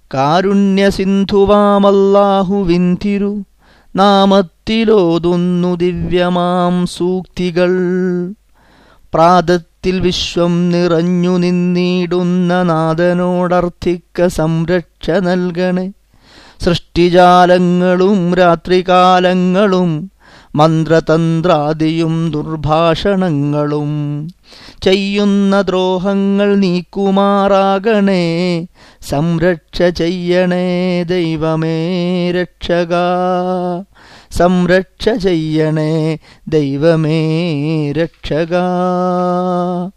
കാരുണ്യസിന്ധുവാമല്ലാഹുവിൻ നാമത്തിലോതുന്നു ദിവ്യമാം സൂക്തികൾ. പ്രാതത്തിൽ വിശ്വം നിറഞ്ഞു നിന്നിടുന്ന നാഥനോടർത്ഥിക്ക സംരക്ഷ നൽകണേ. സൃഷ്ടിജാലങ്ങളും രാത്രികാലങ്ങളും മന്ത്രതന്ത്രാദിയും ദുർഭാഷണങ്ങളും ചെയ്യുന്ന ദ്രോഹങ്ങൾ നീക്കുമാറാകണേ. സംരക്ഷ ചെയ്യണേ ദൈവമേ രക്ഷക, സംരക്ഷ ചെയ്യണേ ദൈവമേ രക്ഷക.